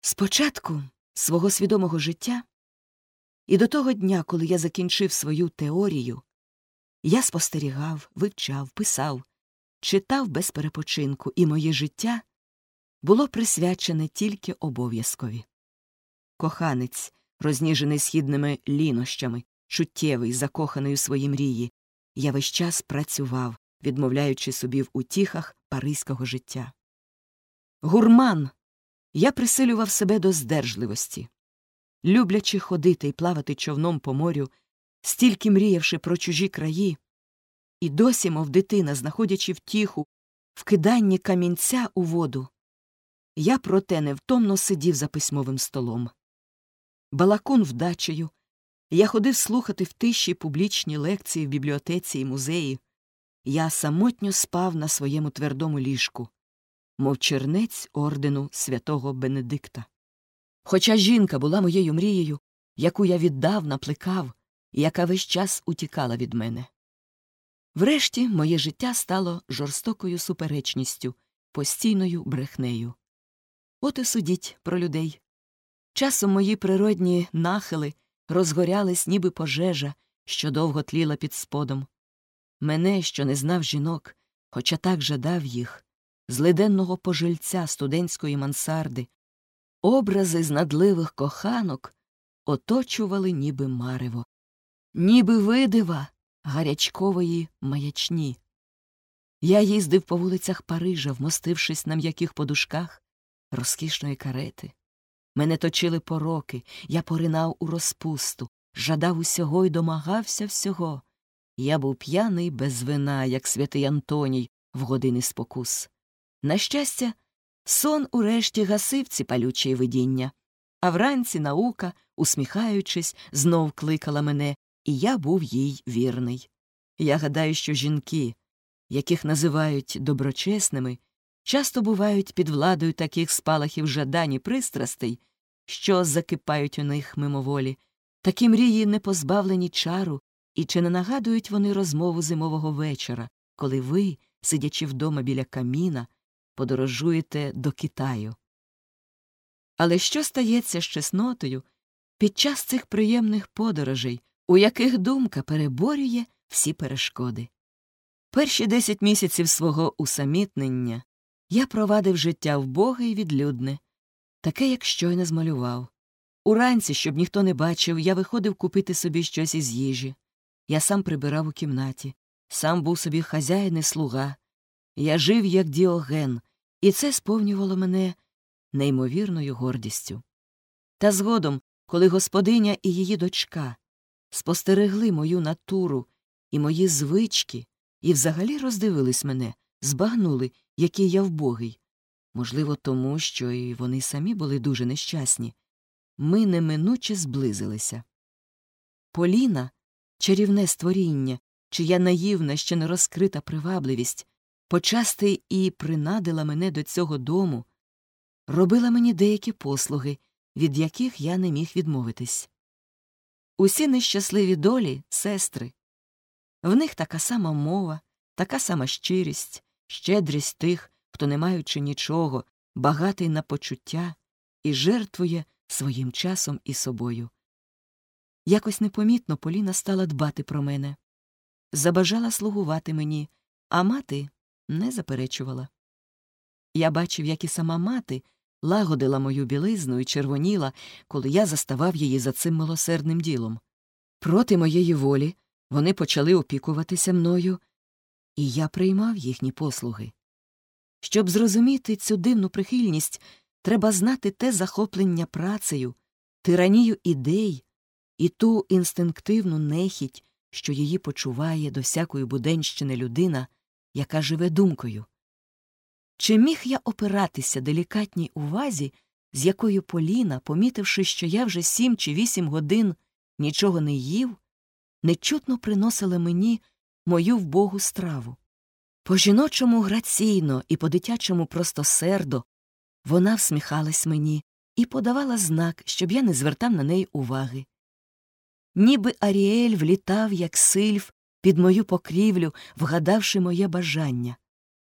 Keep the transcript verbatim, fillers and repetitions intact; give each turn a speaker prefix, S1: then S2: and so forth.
S1: З початку свого свідомого життя і до того дня, коли я закінчив свою теорію, я спостерігав, вивчав, писав, читав без перепочинку, і моє життя було присвячене тільки обов'язкові. Коханець, розніжений східними лінощами, чуттєвий, закоханий у свої мрії, я весь час працював, відмовляючи собі в утіхах паризького життя. Гурман, я присилював себе до здержливості. Люблячи ходити і плавати човном по морю, стільки мріявши про чужі краї, і досі, мов дитина, знаходячи втіху в киданні камінця у воду, я проте невтомно сидів за письмовим столом. Балакун вдачею, я ходив слухати в тиші публічні лекції в бібліотеці і музеї, я самотньо спав на своєму твердому ліжку, мов чернець ордену святого Бенедикта. Хоча жінка була моєю мрією, яку я віддавна плекав, і яка весь час утікала від мене. Врешті моє життя стало жорстокою суперечністю, постійною брехнею. От і судіть про людей. Часом мої природні нахили розгорялись, ніби пожежа, що довго тліла під сподом. Мене, що не знав жінок, хоча так жадав їх, з леденного пожильця студентської мансарди, образи знадливих коханок оточували ніби марево, ніби видива гарячкової маячні. Я їздив по вулицях Парижа, вмостившись на м'яких подушках розкішної карети. Мене точили пороки, я поринав у розпусту, жадав усього й домагався всього. Я був п'яний без вина, як святий Антоній в години спокус. На щастя, сон урешті гасив ці палючі видіння, а вранці наука, усміхаючись, знов кликала мене, і я був їй вірний. Я гадаю, що жінки, яких називають доброчесними, часто бувають під владою таких спалахів жадань і пристрастей, що закипають у них мимоволі. Такі мрії не позбавлені чару, і чи не нагадують вони розмову зимового вечора, коли ви, сидячи вдома біля каміна, подорожуєте до Китаю. Але що стається з чеснотою під час цих приємних подорожей, у яких думка переборює всі перешкоди? Перші десять місяців свого усамітнення я провадив життя вбоге й відлюдне, таке, як щойно змалював. Уранці, щоб ніхто не бачив, я виходив купити собі щось із їжі. Я сам прибирав у кімнаті, сам був собі хазяїн і слуга. Я жив, як Діоген, і це сповнювало мене неймовірною гордістю. Та згодом, коли господиня і її дочка спостерегли мою натуру і мої звички, і взагалі роздивились мене, збагнули, який я вбогий, можливо, тому, що і вони самі були дуже нещасні, ми неминуче зблизилися. Поліна, чарівне створіння, чия наївна, ще не розкрита привабливість, почасти і принадила мене до цього дому, робила мені деякі послуги, від яких я не міг відмовитись. Усі нещасливі долі — сестри. В них така сама мова, така сама щирість, щедрість тих, хто, не маючи нічого, багатий на почуття і жертвує своїм часом і собою. Якось непомітно Поліна стала дбати про мене. Забажала слугувати мені, а мати не заперечувала. Я бачив, як і сама мати лагодила мою білизну і червоніла, коли я заставав її за цим милосердним ділом. Проти моєї волі вони почали опікуватися мною, і я приймав їхні послуги. Щоб зрозуміти цю дивну прихильність, треба знати те захоплення працею, тиранію ідей і ту інстинктивну нехіть, що її почуває до всякої буденщини людина, яка живе думкою. Чи міг я опиратися делікатній увазі, з якою Поліна, помітивши, що я вже сім чи вісім годин нічого не їв, нечутно приносила мені мою вбогу страву? По-жіночому граційно і по-дитячому простосердо вона всміхалась мені і подавала знак, щоб я не звертав на неї уваги. Ніби Аріель влітав, як сильф, під мою покрівлю, вгадавши моє бажання.